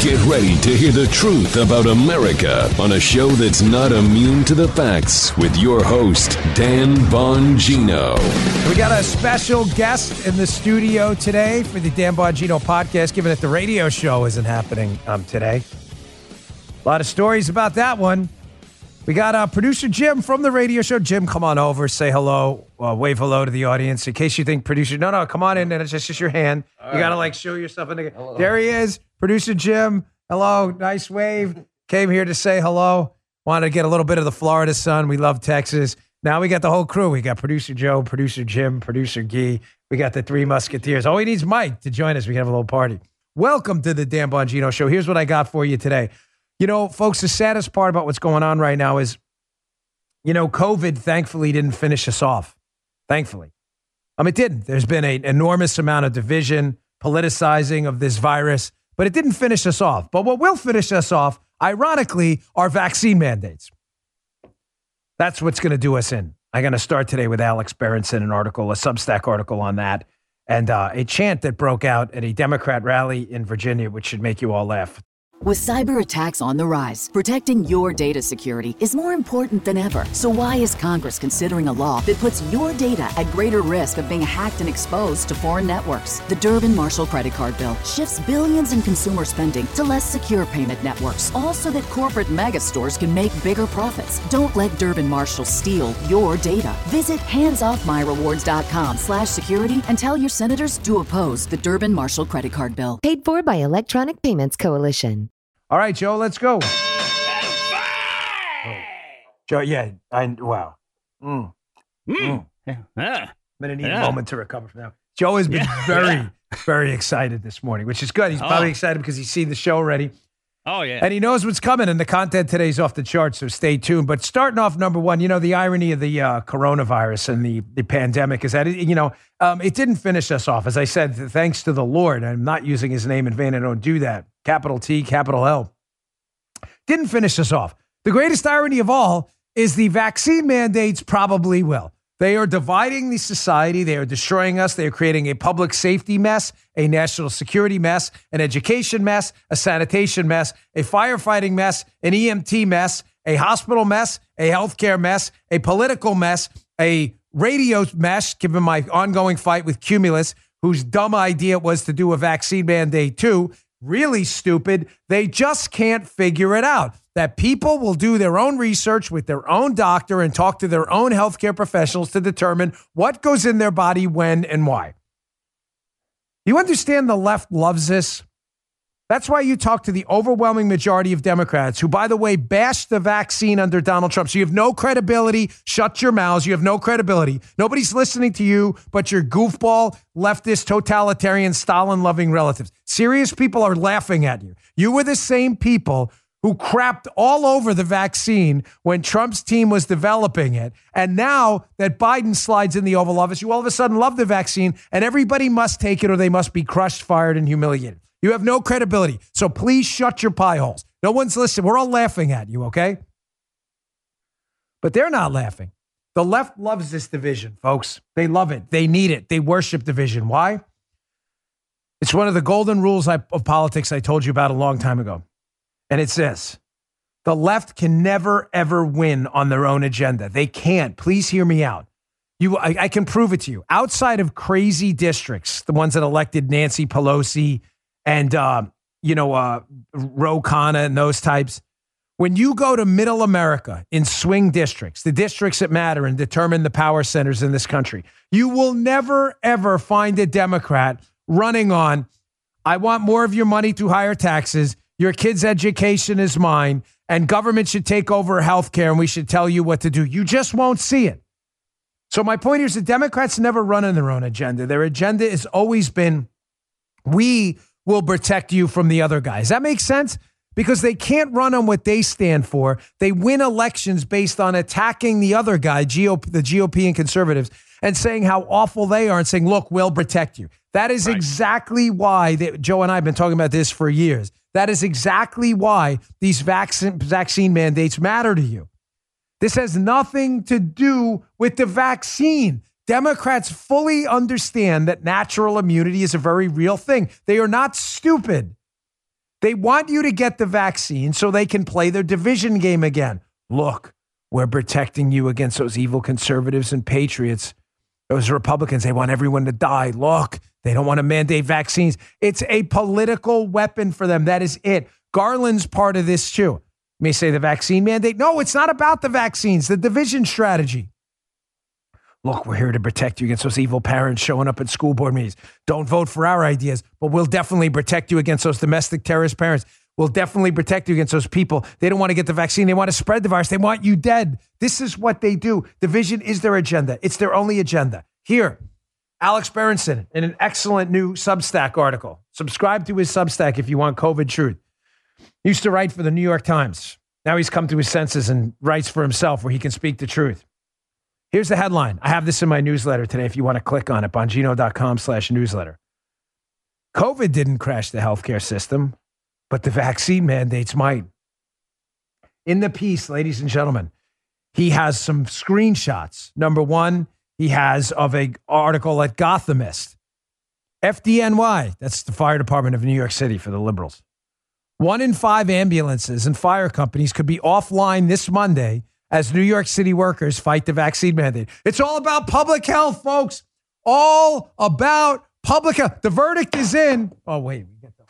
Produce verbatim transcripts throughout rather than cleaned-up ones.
Get ready to hear the truth about America on a show that's not immune to the facts with your host, Dan Bongino. We got a special guest in the studio today for the Dan Bongino podcast, given that the radio show isn't happening um, today. A lot of stories about that one. We got uh, producer Jim from the radio show. Jim, come on over, say hello, uh, wave hello to the audience. In case you think producer, no, no, come on in, and it's just, just your hand. All you got to like show yourself. In the, hello. There he is, producer Jim. Hello, nice wave. Came here to say hello. Wanted to get a little bit of the Florida sun. We love Texas. Now we got the whole crew. We got producer Joe, producer Jim, producer Guy. We got the three musketeers. All he needs Mike to join us. We can have a little party. Welcome to the Dan Bongino Show. Here's what I got for you today. You know, folks, the saddest part about what's going on right now is, you know, COVID thankfully didn't finish us off. Thankfully. I mean, it didn't. There's been an enormous amount of division, politicizing of this virus, but it didn't finish us off. But what will finish us off, ironically, are vaccine mandates. That's what's going to do us in. I'm going to start today with Alex Berenson, an article, a Substack article on that, and uh, a chant that broke out at a Democrat rally in Virginia, which should make you all laugh. With cyber attacks on the rise, protecting your data security is more important than ever. So why is Congress considering a law that puts your data at greater risk of being hacked and exposed to foreign networks? The Durbin-Marshall credit card bill shifts billions in consumer spending to less secure payment networks, all so that corporate mega stores can make bigger profits. Don't let Durbin-Marshall steal your data. Visit handsoffmyrewards.com slash security and tell your senators to oppose the Durbin-Marshall credit card bill. Paid for by Electronic Payments Coalition. All right, Joe, let's go. Oh. Joe, yeah, I wow. Mm. Mm. Mm. Yeah. I'm gonna need Yeah. a moment to recover from that. Joe has been Yeah. very, Yeah. very excited this morning, which is good. He's Oh. probably excited because he's seen the show already. Oh, yeah. And he knows what's coming, and the content today is off the charts, so stay tuned. But starting off, number one, you know, the irony of the uh, coronavirus and the, the pandemic is that, it, you know, um, it didn't finish us off. As I said, thanks to the Lord, I'm not using his name in vain. I don't do that. Capital T, capital L. Didn't finish us off. The greatest irony of all is the vaccine mandates probably will. They are dividing the society. They are destroying us. They are creating a public safety mess, a national security mess, an education mess, a sanitation mess, a firefighting mess, an E M T mess, a hospital mess, a healthcare mess, a political mess, a radio mess, given my ongoing fight with Cumulus, whose dumb idea was to do a vaccine mandate too. Really stupid. They just can't figure it out. That people will do their own research with their own doctor and talk to their own healthcare professionals to determine what goes in their body, when, and why. You understand the left loves this? That's why you talk to the overwhelming majority of Democrats who, by the way, bashed the vaccine under Donald Trump. So you have no credibility. Shut your mouths. You have no credibility. Nobody's listening to you but your goofball, leftist, totalitarian, Stalin-loving relatives. Serious people are laughing at you. You were the same people who crapped all over the vaccine when Trump's team was developing it. And now that Biden slides in the Oval Office, you all of a sudden love the vaccine and everybody must take it or they must be crushed, fired, and humiliated. You have no credibility. So please shut your pie holes. No one's listening. We're all laughing at you, okay? But they're not laughing. The left loves this division, folks. They love it. They need it. They worship division. Why? It's one of the golden rules of politics I told you about a long time ago. And it's this. The left can never, ever win on their own agenda. They can't. Please hear me out. You, I, I can prove it to you. Outside of crazy districts, the ones that elected Nancy Pelosi and, uh, you know, uh, Ro Khanna and those types. When you go to middle America in swing districts, the districts that matter and determine the power centers in this country, you will never, ever find a Democrat running on, I want more of your money through higher taxes, your kids' education is mine, and government should take over healthcare and we should tell you what to do. You just won't see it. So my point here is the Democrats never run on their own agenda. Their agenda has always been, we will protect you from the other guys. That makes sense? Because they can't run on what they stand for. They win elections based on attacking the other guy, G O P, the G O P and conservatives, and saying how awful they are and saying, look, we'll protect you. That is right. Exactly why they, Joe and I have been talking about this for years. That is exactly why these vaccine, vaccine mandates matter to you. This has nothing to do with the vaccine. Democrats fully understand that natural immunity is a very real thing. They are not stupid. They want you to get the vaccine so they can play their division game again. Look, we're protecting you against those evil conservatives and patriots. Those Republicans, they want everyone to die. Look, they don't want to mandate vaccines. It's a political weapon for them. That is it. Garland's part of this too. You may say the vaccine mandate. No, it's not about the vaccines, the division strategy. Look, we're here to protect you against those evil parents showing up at school board meetings. Don't vote for our ideas, but we'll definitely protect you against those domestic terrorist parents. We'll definitely protect you against those people. They don't want to get the vaccine. They want to spread the virus. They want you dead. This is what they do. Division is their agenda. It's their only agenda. Here, Alex Berenson in an excellent new Substack article. Subscribe to his Substack if you want COVID truth. Used to write for the New York Times. Now he's come to his senses and writes for himself where he can speak the truth. Here's the headline. I have this in my newsletter today if you want to click on it, bongino.com slash newsletter. COVID didn't crash the healthcare system, but the vaccine mandates might. In the piece, ladies and gentlemen, he has some screenshots. Number one, he has of an article at Gothamist. F D N Y, that's the fire department of New York City for the liberals. One in five ambulances and fire companies could be offline this Monday as New York City workers fight the vaccine mandate. It's all about public health, folks. All about public health. The verdict is in. Oh, wait.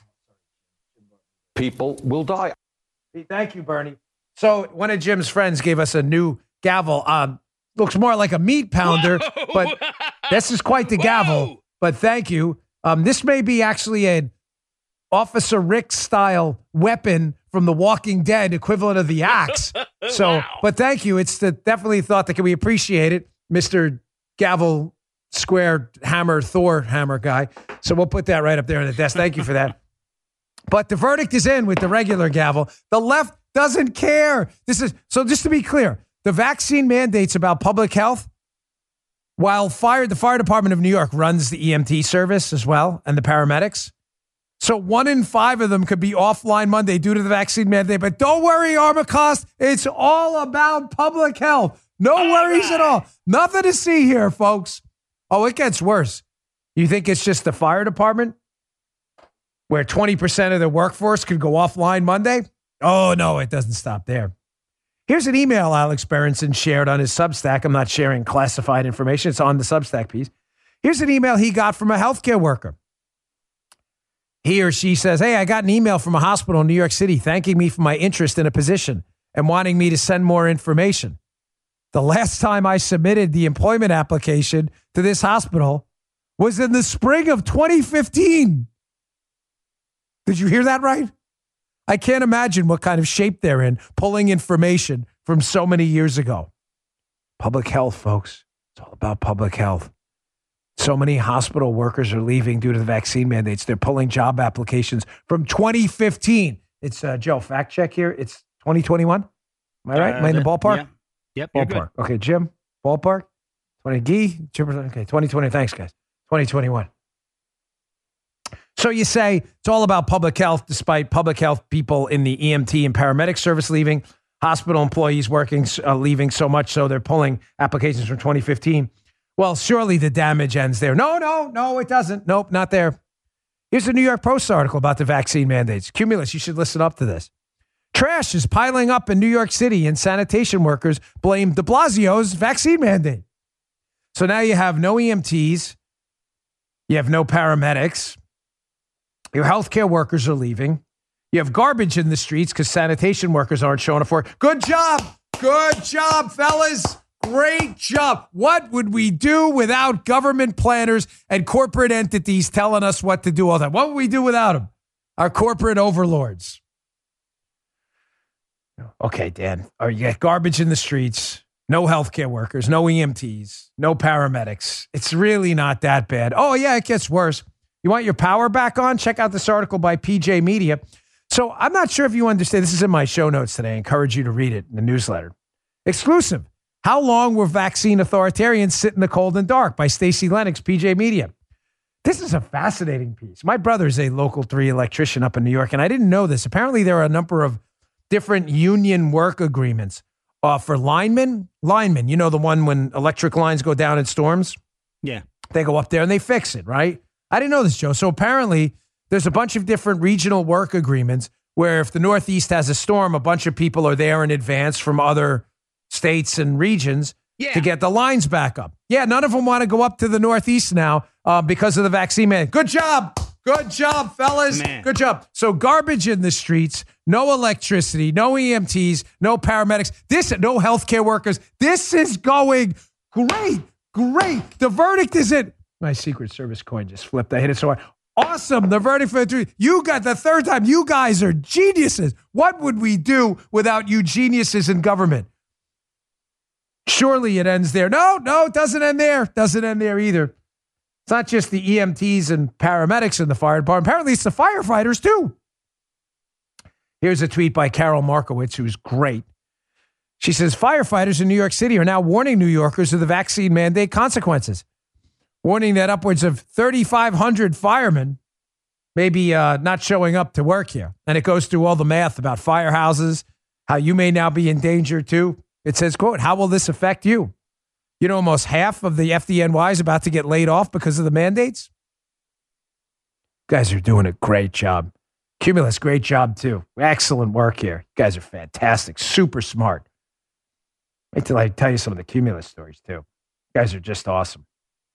People will die. Thank you, Bernie. So one of Jim's friends gave us a new gavel. Um, looks more like a meat pounder, Whoa! But this is quite the gavel. Whoa! But thank you. Um, this may be actually an Officer Rick-style weapon from The Walking Dead, equivalent of the axe. So, wow. But thank you. It's the, definitely thought that can we appreciate it, Mister Gavel Square Hammer Thor Hammer guy. So we'll put that right up there on the desk. Thank you for that. But the verdict is in with the regular gavel. The left doesn't care. This is so. Just to be clear, the vaccine mandate's about public health. While fire, the fire department of New York runs the E M T service as well and the paramedics. So one in five of them could be offline Monday due to the vaccine mandate. But don't worry, Armacost. It's all about public health. No all worries right. at all. Nothing to see here, folks. Oh, it gets worse. You think it's just the fire department where twenty percent of the workforce could go offline Monday? Oh, no, it doesn't stop there. Here's an email Alex Berenson shared on his Substack. I'm not sharing classified information. It's on the Substack piece. Here's an email he got from a healthcare worker. He or she says, hey, I got an email from a hospital in New York City thanking me for my interest in a position and wanting me to send more information. The last time I submitted the employment application to this hospital was in the spring of twenty fifteen. Did you hear that right? I can't imagine what kind of shape they're in, pulling information from so many years ago. Public health, folks. It's all about public health. So many hospital workers are leaving due to the vaccine mandates. They're pulling job applications from twenty fifteen. It's, uh, Joe, fact check here. It's twenty twenty-one. Am I right? Uh, Am I in the ballpark? Yeah. Yep, ballpark. Okay, Jim, ballpark. twenty Gee, Jim, okay, twenty twenty. Thanks, guys. twenty twenty-one. So you say it's all about public health, despite public health people in the E M T and paramedic service leaving, hospital employees working, uh, leaving so much so they're pulling applications from twenty fifteen. Well, surely the damage ends there. No, no, no, it doesn't. Nope, not there. Here's a New York Post article about the vaccine mandates. Cumulus, you should listen up to this. Trash is piling up in New York City and sanitation workers blame de Blasio's vaccine mandate. So now you have no E M Ts. You have no paramedics. Your healthcare workers are leaving. You have garbage in the streets because sanitation workers aren't showing up for it. Good job. Good job, fellas. Great job. What would we do without government planners and corporate entities telling us what to do all that? What would we do without them? Our corporate overlords. Okay, Dan. Or you got garbage in the streets, no healthcare workers, no E M Ts, no paramedics. It's really not that bad. Oh, yeah, it gets worse. You want your power back on? Check out this article by P J Media. So I'm not sure if you understand. This is in my show notes today. I encourage you to read it in the newsletter. Exclusive. How long will vaccine authoritarians sit in the cold and dark? By Stacey Lennox, P J Media. This is a fascinating piece. My brother's a local three electrician up in New York, and I didn't know this. Apparently, there are a number of different union work agreements uh, for linemen. Linemen, you know, the one when electric lines go down in storms? Yeah. They go up there and they fix it, right? I didn't know this, Joe. So apparently, there's a bunch of different regional work agreements where if the Northeast has a storm, a bunch of people are there in advance from other states and regions yeah. to get the lines back up. Yeah, none of them want to go up to the Northeast now uh, because of the vaccine man. Good job. Good job, fellas. Man. Good job. So garbage in the streets, no electricity, no E M Ts, no paramedics, this, no healthcare workers. This is going great, great. The verdict is it. My Secret Service coin just flipped. I hit it so hard. Awesome. The verdict for the three. You got the third time. You guys are geniuses. What would we do without you geniuses in government? Surely it ends there. No, no, it doesn't end there. Doesn't end there either. It's not just the E M Ts and paramedics in the fire department. Apparently, it's the firefighters, too. Here's a tweet by Carol Markowitz, who's great. She says, firefighters in New York City are now warning New Yorkers of the vaccine mandate consequences, warning that upwards of thirty-five hundred firemen may be uh, not showing up to work here. And it goes through all the math about firehouses, how you may now be in danger, too. It says, quote, how will this affect you? You know, almost half of the F D N Y is about to get laid off because of the mandates. You guys are doing a great job. Cumulus, great job too. Excellent work here. You guys are fantastic. Super smart. Wait till I tell you some of the Cumulus stories too. You guys are just awesome.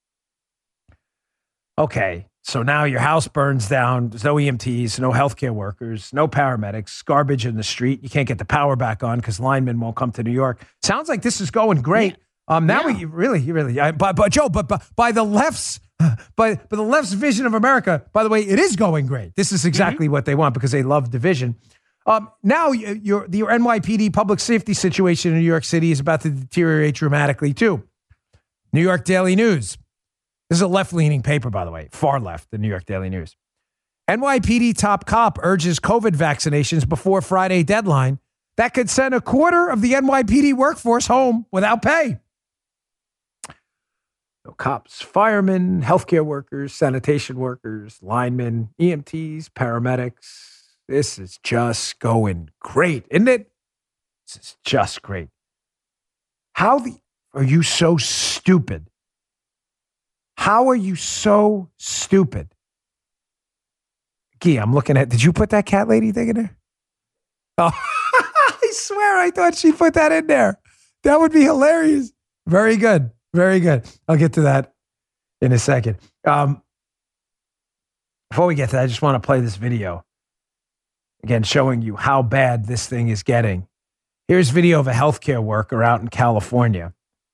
Okay, so now your house burns down. There's no E M Ts, no healthcare workers, no paramedics, garbage in the street. You can't get the power back on because linemen won't come to New York. Sounds like this is going great. Yeah. Um, now yeah. we really, really, I, but, but Joe, but, but by the left's, by, by the left's vision of America, by the way, it is going great. This is exactly mm-hmm. what they want because they love division. Um, now your, your N Y P D public safety situation in New York City is about to deteriorate dramatically too. New York Daily News. This is a left-leaning paper, by the way, far left, the New York Daily News. N Y P D top cop urges COVID vaccinations before Friday deadline that could send a quarter of the N Y P D workforce home without pay. No cops, firemen, healthcare workers, sanitation workers, linemen, E M Ts, paramedics. This is just going great, isn't it? This is just great. How the, are you so stupid? How are you so stupid? Gee, I'm looking at, did you put that cat lady thing in there? Oh, I swear I thought she put that in there. That would be hilarious. Very good. Very good. I'll get to that in a second. Um, before we get to that, I just want to play this video. Again, showing you how bad this thing is getting. Here's video of a healthcare worker out in California.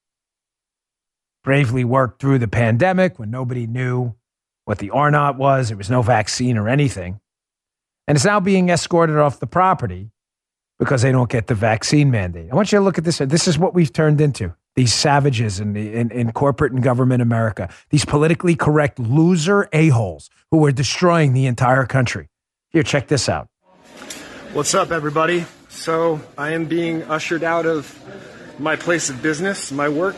Bravely worked through the pandemic when nobody knew what the R naught was. There was no vaccine or anything. And it's now being escorted off the property because they don't get the vaccine mandate. I want you to look at this. This is what we've turned into. These savages in, the, in, in corporate and government America. These politically correct loser a-holes who are destroying the entire country. Here, check this out. What's up, everybody? So I am being ushered out of my place of business, my work.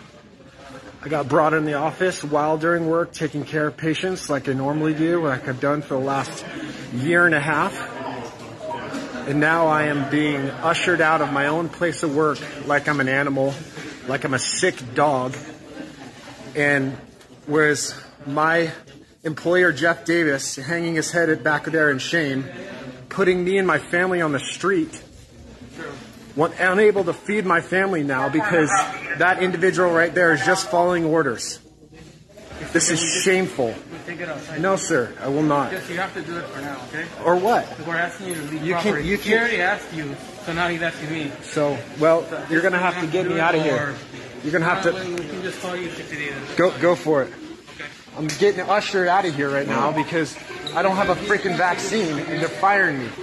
I got brought in the office while during work, taking care of patients like I normally do, like I've done for the last year and a half. And now I am being ushered out of my own place of work like I'm an animal, like I'm a sick dog. And whereas my employer, Jeff Davis, hanging his head back there in shame, putting me and my family on the street, unable to feed my family now because that individual right there is just following orders. This is shameful. No, sir, I will not. Yes, you have to do it for now, okay? Or what? We're asking you to leave you property. Can, you he can, already asked you, so now he's asking me. So, well, so you're going to have to get me out of here. You're going to have to... We can just call you sixty days. Go, go for it. Okay. I'm getting ushered out of here right now because I don't have a freaking vaccine and they're firing me.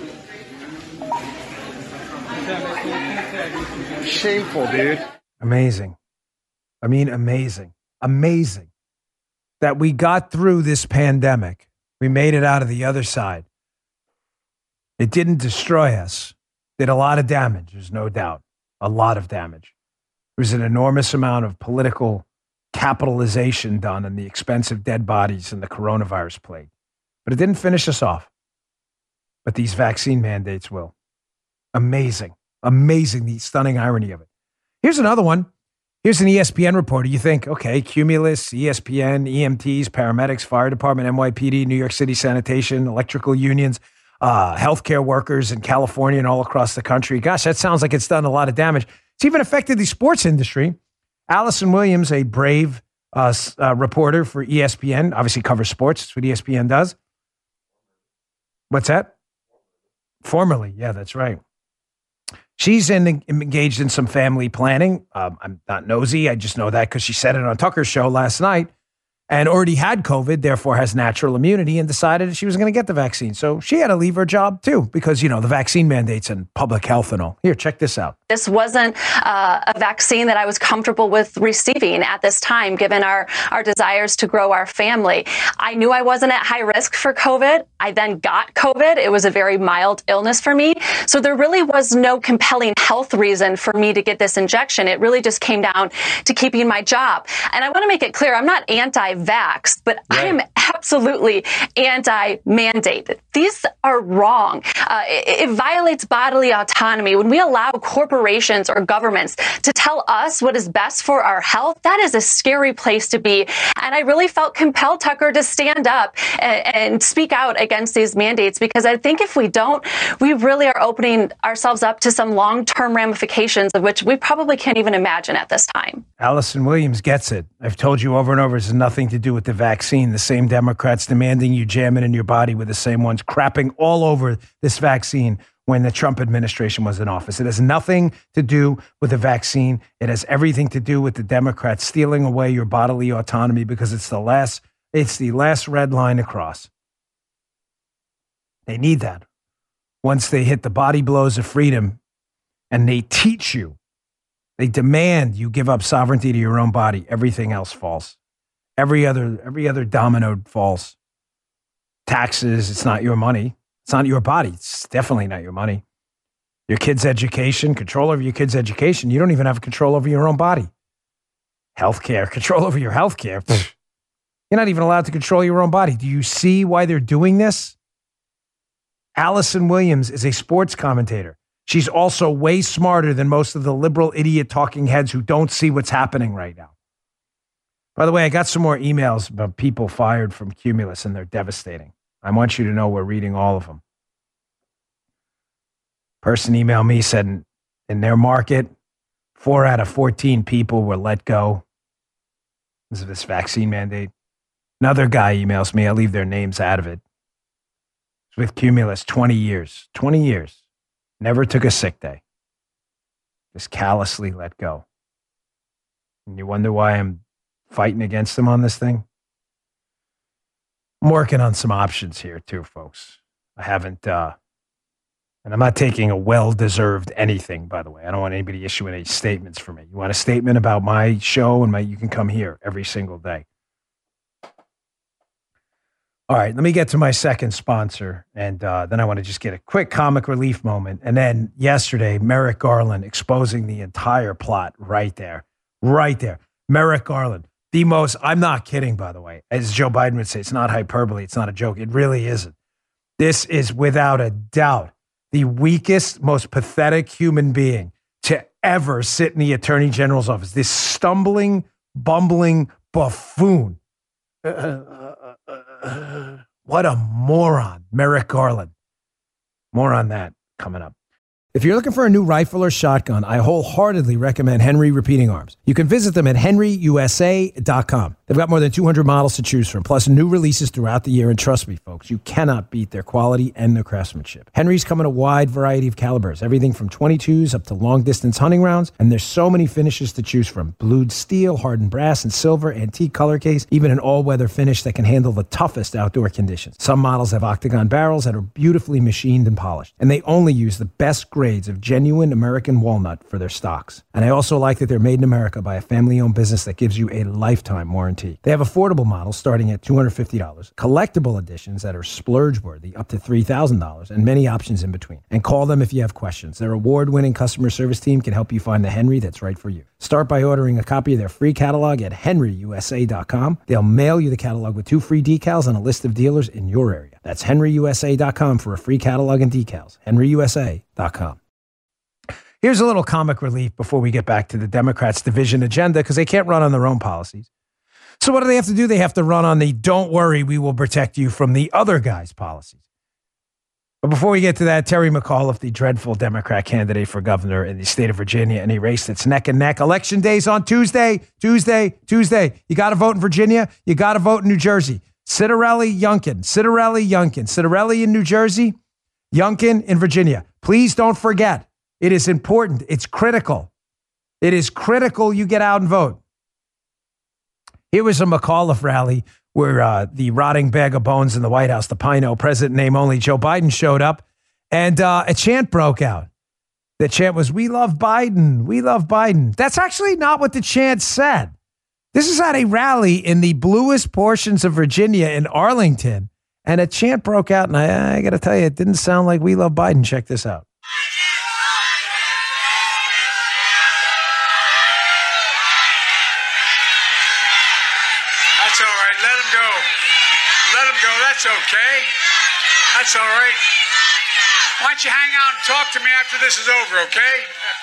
Shameful, dude. Amazing. I mean, amazing. Amazing that we got through this pandemic. We made it out of the other side. It didn't destroy us. Did a lot of damage, there's no doubt. A lot of damage. There was an enormous amount of political capitalization done on the expensive dead bodies and the coronavirus plague. But it didn't finish us off. But these vaccine mandates will. Amazing. Amazing, the stunning irony of it. Here's another one. Here's an E S P N reporter. You think, okay, Cumulus, E S P N, E M Ts, paramedics, fire department, N Y P D, New York City sanitation, electrical unions, uh, healthcare workers in California and all across the country. Gosh, that sounds like it's done a lot of damage. It's even affected the sports industry. Allison Williams, a brave uh, uh, reporter for E S P N, obviously covers sports. That's what E S P N does. What's that? Formerly, yeah, that's right. She's in, engaged in some family planning. Um, I'm not nosy. I just know that because she said it on Tucker's show last night and already had COVID, therefore has natural immunity and decided that she was going to get the vaccine. So she had to leave her job too because, you know, the vaccine mandates and public health and all. Here, check this out. This wasn't uh, a vaccine that I was comfortable with receiving at this time, given our, our desires to grow our family. I knew I wasn't at high risk for COVID. I then got COVID. It was a very mild illness for me. So there really was no compelling health reason for me to get this injection. It really just came down to keeping my job. And I want to make it clear, I'm not anti-vax, but right. I am absolutely anti-mandate. These are wrong. Uh, it, it violates bodily autonomy. When we allow corporations or governments to tell us what is best for our health, that is a scary place to be. And I really felt compelled, Tucker, to stand up and, and speak out against these mandates, because I think if we don't, we really are opening ourselves up to some long-term ramifications of which we probably can't even imagine at this time. Allison Williams gets it. I've told you over and over, this has nothing to do with the vaccine. The same Democrats demanding you jam it in your body were the same ones crapping all over this vaccine when the Trump administration was in office. It has nothing to do with the vaccine. It has everything to do with the Democrats stealing away your bodily autonomy because it's the last, it's the last red line to cross. They need that. Once they hit the body blows of freedom and they teach you, they demand you give up sovereignty to your own body, everything else falls. Every other, every other domino falls. Taxes, it's not your money. It's not your body. It's definitely not your money. Your kid's education, control over your kid's education. You don't even have control over your own body. Healthcare, control over your healthcare. You're not even allowed to control your own body. Do you see why they're doing this? Allison Williams is a sports commentator. She's also way smarter than most of the liberal idiot talking heads who don't see what's happening right now. By the way, I got some more emails about people fired from Cumulus, and they're devastating. I want you to know we're reading all of them. Person emailed me, said in, in their market, four out of fourteen people were let go because of this vaccine mandate. Another guy emails me. I leave their names out of it. It's with Cumulus, twenty years. twenty years. Never took a sick day. Just callously let go. And you wonder why I'm fighting against them on this thing? I'm working on some options here too, folks. I haven't, uh, and I'm not taking a well-deserved anything, by the way. I don't want anybody issuing any statements for me. You want a statement about my show and my, you can come here every single day. All right, let me get to my second sponsor, and uh, then I want to just get a quick comic relief moment. And then yesterday, Merrick Garland exposing the entire plot right there, right there. Merrick Garland. The most, I'm not kidding, by the way. As Joe Biden would say, it's not hyperbole. It's not a joke. It really isn't. This is without a doubt the weakest, most pathetic human being to ever sit in the Attorney General's office. This stumbling, bumbling buffoon. Uh, uh, uh, uh, what a moron, Merrick Garland. More on that coming up. If you're looking for a new rifle or shotgun, I wholeheartedly recommend Henry Repeating Arms. You can visit them at henry u s a dot com. They've got more than two hundred models to choose from, plus new releases throughout the year. And trust me, folks, you cannot beat their quality and their craftsmanship. Henry's come in a wide variety of calibers, everything from twenty-twos up to long-distance hunting rounds. And there's so many finishes to choose from. Blued steel, hardened brass, and silver, antique color case, even an all-weather finish that can handle the toughest outdoor conditions. Some models have octagon barrels that are beautifully machined and polished. And they only use the best grades of genuine American walnut for their stocks. And I also like that they're made in America by a family-owned business that gives you a lifetime warranty. They have affordable models starting at two hundred fifty dollars, collectible editions that are splurge-worthy up to three thousand dollars, and many options in between. And call them if you have questions. Their award-winning customer service team can help you find the Henry that's right for you. Start by ordering a copy of their free catalog at henry u s a dot com. They'll mail you the catalog with two free decals and a list of dealers in your area. That's henry u s a dot com for a free catalog and decals. henry u s a dot com. Here's a little comic relief before we get back to the Democrats' division agenda, because they can't run on their own policies. So what do they have to do? They have to run on the "don't worry, we will protect you" from the other guy's policies. But before we get to that, Terry McAuliffe, the dreadful Democrat candidate for governor in the state of Virginia, in a race that's neck and neck. Election day's on Tuesday, Tuesday, Tuesday. You got to vote in Virginia. You got to vote in New Jersey. Citarelli, Youngkin, Citarelli, Youngkin, Citarelli in New Jersey, Youngkin in Virginia. Please don't forget. It is important. It's critical. It is critical you get out and vote. Here was a McAuliffe rally where uh, the rotting bag of bones in the White House, the Pino, President name only Joe Biden, showed up, and uh, a chant broke out. The chant was, "We love Biden. We love Biden." That's actually not what the chant said. This is at a rally in the bluest portions of Virginia in Arlington, and a chant broke out, and I, I got to tell you, it didn't sound like "We love Biden." Check this out. That's all right. Let him go. Let him go. That's okay. That's all right. Why don't you hang out and talk to me after this is over, okay?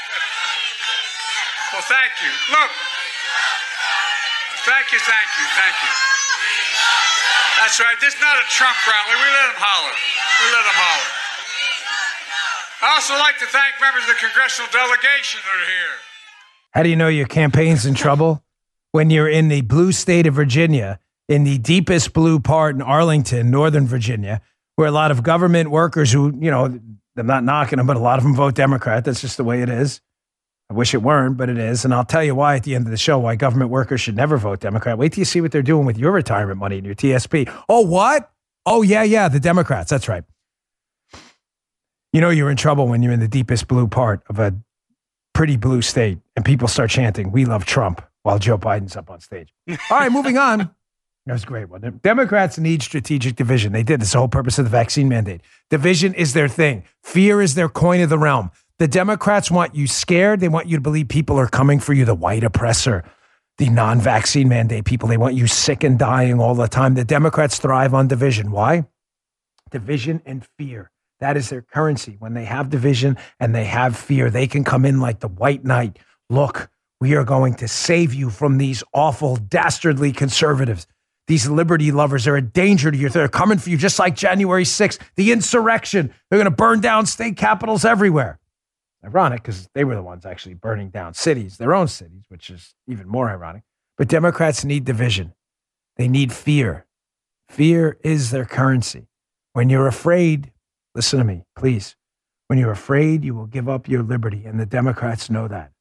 Well, thank you. Look. Thank you, thank you, thank you. That's right. This is not a Trump rally. We let him holler. We let him holler. I also like to thank members of the congressional delegation that are here. How do you know your campaign's in trouble? When you're in the blue state of Virginia, in the deepest blue part in Arlington, Northern Virginia, where a lot of government workers who, you know, I'm not knocking them, but a lot of them vote Democrat. That's just the way it is. I wish it weren't, but it is. And I'll tell you why at the end of the show, why government workers should never vote Democrat. Wait till you see what they're doing with your retirement money and your T S P. Oh, what? Oh, yeah, yeah, the Democrats. That's right. You know you're in trouble when you're in the deepest blue part of a pretty blue state and people start chanting, "We love Trump," while Joe Biden's up on stage. All right, moving on. That was great, wasn't it? Democrats need strategic division. They did. That's the whole purpose of the vaccine mandate. Division is their thing. Fear is their coin of the realm. The Democrats want you scared. They want you to believe people are coming for you, the white oppressor, the non-vaccine mandate people. They want you sick and dying all the time. The Democrats thrive on division. Why? Division and fear. That is their currency. When they have division and they have fear, they can come in like the white knight. Look, we are going to save you from these awful, dastardly conservatives. These liberty lovers are a danger to you. They're coming for you just like January sixth, the insurrection. They're going to burn down state capitals everywhere. Ironic, because they were the ones actually burning down cities, their own cities, which is even more ironic. But Democrats need division. They need fear. Fear is their currency. When you're afraid, listen to me, please. When you're afraid, you will give up your liberty, and the Democrats know that.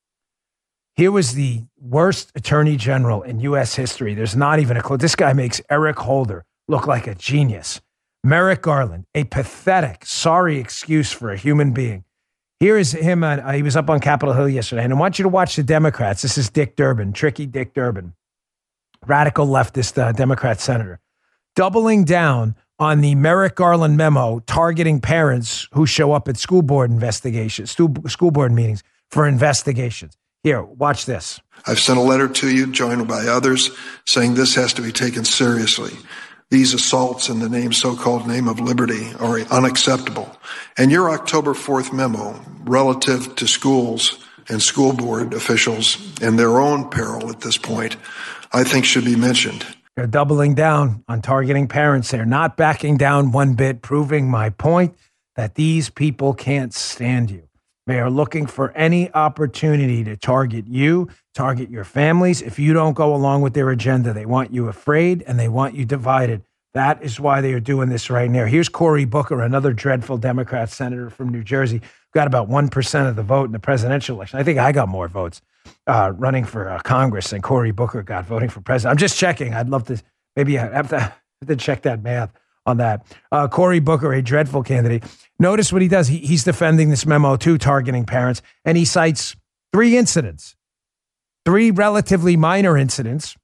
Here was the worst attorney general in U S history. There's not even a clue. This guy makes Eric Holder look like a genius. Merrick Garland, a pathetic, sorry excuse for a human being. Here is him. Uh, he was up on Capitol Hill yesterday, and I want you to watch the Democrats. This is Dick Durbin, tricky Dick Durbin, radical leftist uh, Democrat senator, doubling down on the Merrick Garland memo targeting parents who show up at school board investigations, school board meetings for investigations. Here, watch this. I've sent a letter to you, joined by others, saying this has to be taken seriously. These assaults in the name, so-called name of liberty are unacceptable. And your October fourth memo relative to schools and school board officials in their own peril at this point, I think should be mentioned. They're doubling down on targeting parents. They're not backing down one bit, proving my point that these people can't stand you. They are looking for any opportunity to target you, target your families. If you don't go along with their agenda, they want you afraid and they want you divided. That is why they are doing this right now. Here's Cory Booker, another dreadful Democrat senator from New Jersey, got about one percent of the vote in the presidential election. I think I got more votes uh, running for uh, Congress than Cory Booker got voting for president. I'm just checking. I'd love to, maybe I have to, have to check that math on that. Uh, Cory Booker, a dreadful candidate. Notice what he does. He, he's defending this memo too, targeting parents, and he cites three incidents, three relatively minor incidents,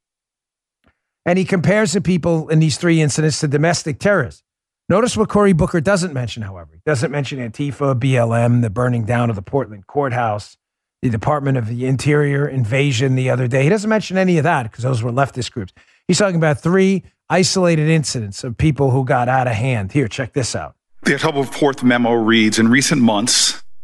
and he compares the people in these three incidents to domestic terrorists. Notice what Cory Booker doesn't mention, however. He doesn't mention Antifa, B L M, the burning down of the Portland courthouse, the Department of the Interior invasion the other day. He doesn't mention any of that because those were leftist groups. He's talking about three isolated incidents of people who got out of hand. Here, check this out. The October fourth memo reads, in recent months,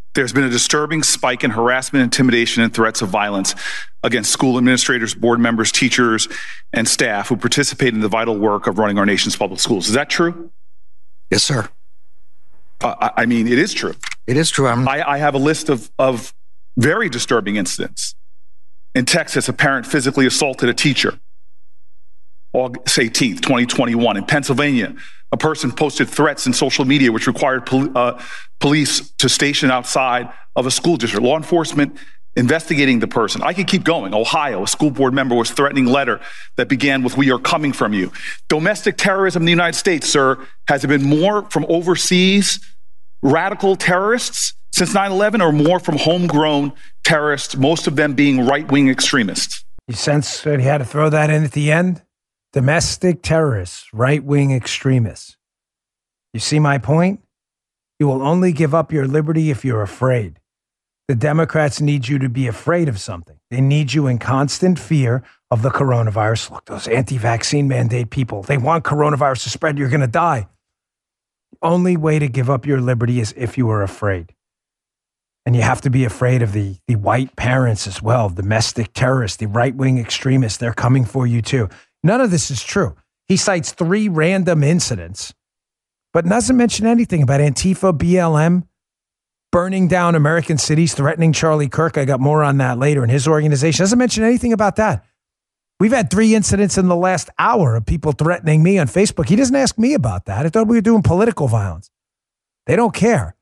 There's been a disturbing spike in harassment, intimidation, and threats of violence against school administrators, board members, teachers, and staff who participate in the vital work of running our nation's public schools. Is that true? Yes, sir. Uh, I mean, it is true. It is true. I'm- I, I have a list of, of very disturbing incidents. In Texas, a parent physically assaulted a teacher. August eighteenth, twenty twenty-one. In Pennsylvania, a person posted threats in social media which required pol- uh, police to station outside of a school district. Law enforcement investigating the person. I could keep going. Ohio, a school board member was threatening a letter that began with, "We are coming from you." Domestic terrorism in the United States, sir, has it been more from overseas radical terrorists since nine eleven or more from homegrown terrorists, most of them being right-wing extremists? You sense that he had to throw that in at the end? Domestic terrorists, right-wing extremists. You see my point? You will only give up your liberty if you're afraid. The Democrats need you to be afraid of something. They need you in constant fear of the coronavirus. Look, those anti-vaccine mandate people, they want coronavirus to spread. You're going to die. The only way to give up your liberty is if you are afraid. And you have to be afraid of the, the white parents as well, domestic terrorists, the right-wing extremists. They're coming for you too. None of this is true. He cites three random incidents, but doesn't mention anything about Antifa, B L M, burning down American cities, threatening Charlie Kirk. I got more on that later in his organization. Doesn't mention anything about that. We've had three incidents in the last hour of people threatening me on Facebook. He doesn't ask me about that. I thought we were doing political violence. They don't care.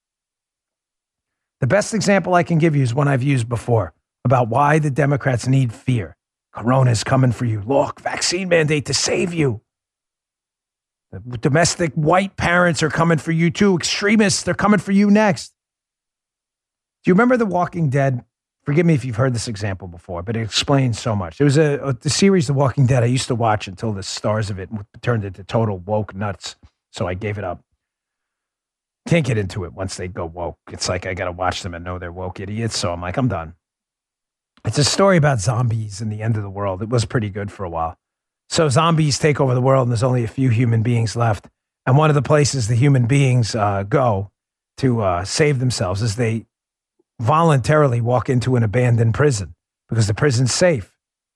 The best example I can give you is one I've used before about why the Democrats need fear. Corona is coming for you. Look, vaccine mandate to save you. The domestic white parents are coming for you too. Extremists, they're coming for you next. Do you remember The Walking Dead? Forgive me if you've heard this example before, but it explains so much. There was a, a the series The Walking Dead I used to watch until the stars of it turned into total woke nuts, so I gave it up. Can't get into it once they go woke. It's like I got to watch them and know they're woke idiots, so I'm like, I'm done. It's a story about zombies and the end of the world. It was pretty good for a while. So zombies take over the world, and there's only a few human beings left. And one of the places the human beings uh, go to uh, save themselves is they voluntarily walk into an abandoned prison because the prison's safe.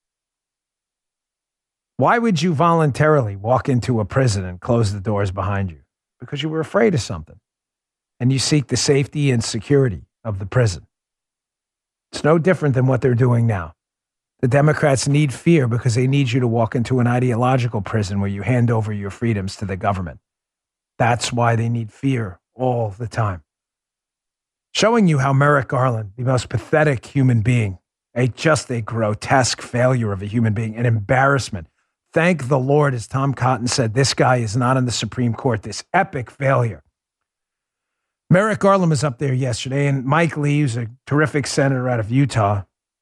Why would you voluntarily walk into a prison and close the doors behind you? Because you were afraid of something. And you seek the safety and security of the prison. It's no different than what they're doing now. The Democrats need fear because they need you to walk into an ideological prison where you hand over your freedoms to the government. That's why they need fear all the time. Showing you how Merrick Garland, the most pathetic human being, a just a grotesque failure of a human being, an embarrassment. Thank the Lord, as Tom Cotton said, this guy is not on the Supreme Court, this epic failure. Merrick Garland was up there yesterday, and Mike Lee, who's a terrific senator out of Utah,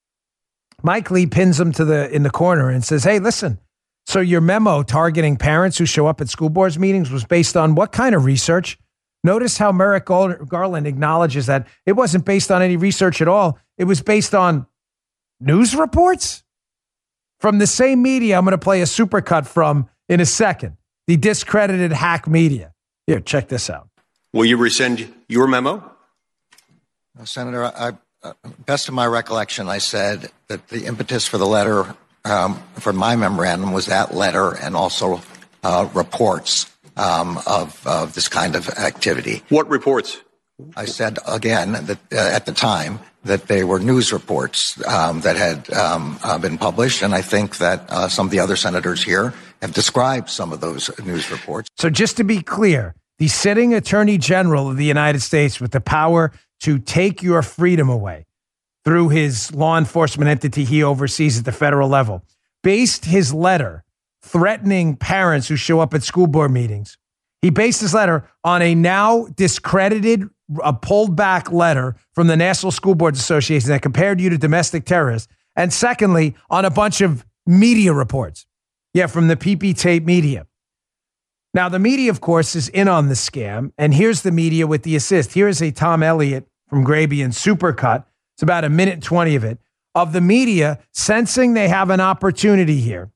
Mike Lee pins him to the in the corner and says, hey, listen, so your memo targeting parents who show up at school boards meetings was based on what kind of research? Notice how Merrick Garland acknowledges that it wasn't based on any research at all. It was based on news reports from the same media I'm going to play a supercut from in a second, the discredited hack media. Here, check this out. Will you rescind your memo? Uh, Senator, I, uh, best of my recollection, I said that the impetus for the letter, um, for my memorandum, was that letter and also uh, reports um, of, of this kind of activity. What reports? I said, again, that uh, at the time, that they were news reports um, that had um, uh, been published, and I think that uh, some of the other senators here have described some of those news reports. So just to be clear, the sitting attorney general of the United States with the power to take your freedom away through his law enforcement entity he oversees at the federal level, based his letter threatening parents who show up at school board meetings. He based his letter on a now discredited, a pulled back letter from the National School Boards Association that compared you to domestic terrorists. And secondly, on a bunch of media reports. Yeah, from the P P tape media. Now, the media, of course, is in on the scam. And here's the media with the assist. Here's a Tom Elliott from Grabien supercut. It's about a minute twenty of it. Of the media sensing they have an opportunity here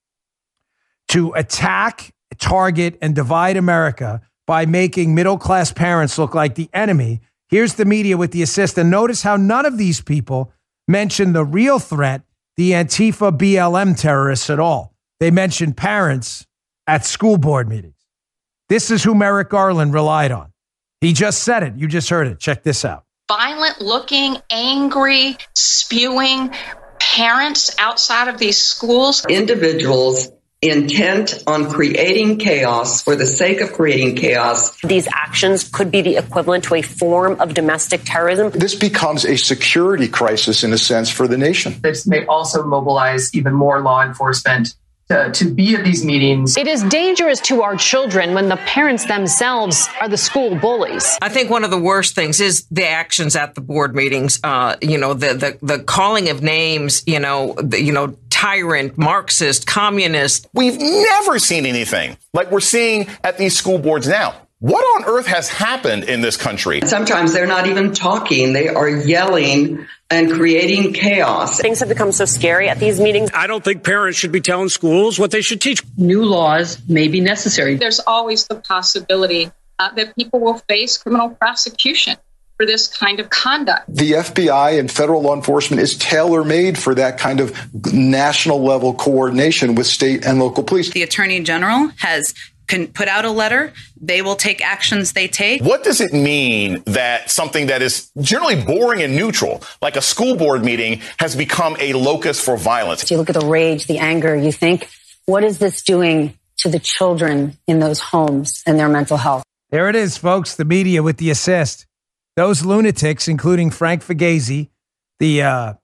to attack, target, and divide America by making middle-class parents look like the enemy. Here's the media with the assist. And notice how none of these people mention the real threat, the Antifa B L M terrorists at all. They mention parents at school board meetings. This is who Merrick Garland relied on. He just said it. You just heard it. Check this out. Violent looking, angry, spewing parents outside of these schools. Individuals intent on creating chaos for the sake of creating chaos. These actions could be the equivalent to a form of domestic terrorism. This becomes a security crisis in a sense for the nation. This may also mobilize even more law enforcement to, to be at these meetings. It is dangerous to our children when the parents themselves are the school bullies. I think one of the worst things is the actions at the board meetings. Uh, you know, the, the the calling of names. You know, the, you know. Tyrant, Marxist, communist. We've never seen anything like we're seeing at these school boards now. What on earth has happened in this country? Sometimes they're not even talking. They are yelling and creating chaos. Things have become so scary at these meetings. I don't think parents should be telling schools what they should teach. New laws may be necessary. There's always the possibility uh, that people will face criminal prosecution for this kind of conduct. The F B I and federal law enforcement is tailor-made for that kind of national level coordination with state and local police. The Attorney General has can put out a letter. They will take actions they take. What does it mean that something that is generally boring and neutral, like a school board meeting, has become a locus for violence? You look at the rage, the anger, you think, what is this doing to the children in those homes and their mental health? There it is, folks, the media with the assist. Those lunatics, including Frank Fighese, the uh,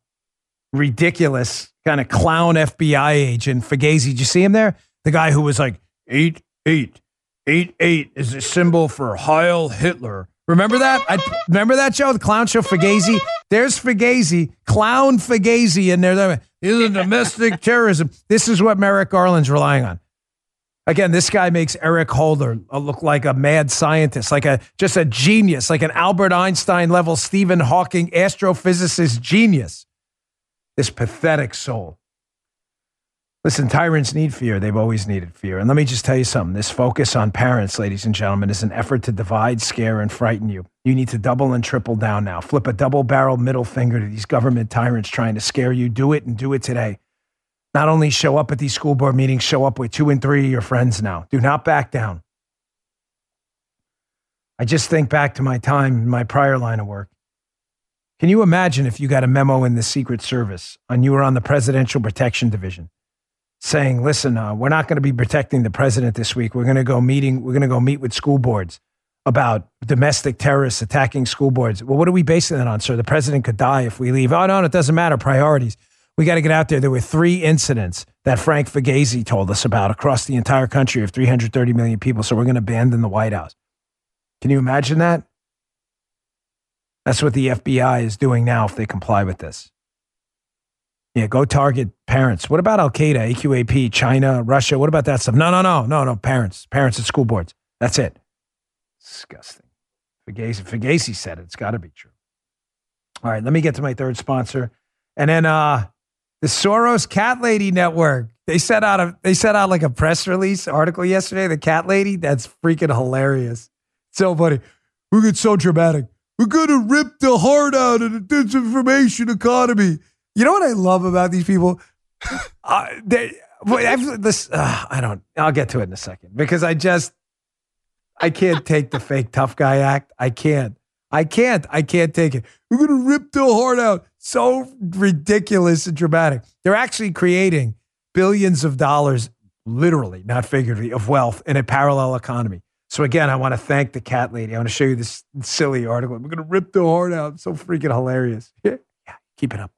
ridiculous kind of clown F B I agent. Fighese, did you see him there? The guy who was like, eight, eight, eight, eight is a symbol for Heil Hitler. Remember that? I remember that show, the clown show, Fighese? There's Fighese, clown Fighese in there. This is domestic terrorism. This is what Merrick Garland's relying on. Again, this guy makes Eric Holder look like a mad scientist, like a just a genius, like an Albert Einstein level Stephen Hawking astrophysicist genius. This pathetic soul. Listen, tyrants need fear. They've always needed fear. And let me just tell you something. This focus on parents, ladies and gentlemen, is an effort to divide, scare, and frighten you. You need to double and triple down now. Flip a double-barreled middle finger to these government tyrants trying to scare you. Do it and do it today. Not only show up at these school board meetings, show up with two and three of your friends now. Do not back down. I just think back to my time in my prior line of work. Can you imagine if you got a memo in the Secret Service and you were on the Presidential Protection Division saying, listen, uh, we're not going to be protecting the president this week. We're going to go meeting. We're going to go meet with school boards about domestic terrorists attacking school boards. Well, what are we basing that on, sir? The president could die if we leave. Oh, no, it doesn't matter. Priorities. We got to get out there. There were three incidents that Frank Fighese told us about across the entire country of three hundred thirty million people. So we're going to abandon the White House. Can you imagine that? That's what the F B I is doing now if they comply with this. Yeah, go target parents. What about Al-Qaeda, A Q A P, China, Russia? What about that stuff? No, no, no, no, no. Parents. Parents at school boards. That's it. Disgusting. Fighese, Fighese said it. It's got to be true. All right, let me get to my third sponsor. And then, uh, the Soros Cat Lady Network. They set out a they set out like a press release article yesterday. The Cat Lady, that's freaking hilarious. So funny. We get so dramatic. We're gonna rip the heart out of the disinformation economy. You know what I love about these people? Uh, they, this, uh, I don't. I'll get to it in a second because I just I can't take the fake tough guy act. I can't. I can't. I can't take it. We're going to rip the heart out. So ridiculous and dramatic. They're actually creating billions of dollars, literally, not figuratively, of wealth in a parallel economy. So again, I want to thank the Cat Lady. I want to show you this silly article. We're going to rip the heart out. It's so freaking hilarious. Yeah, keep it up.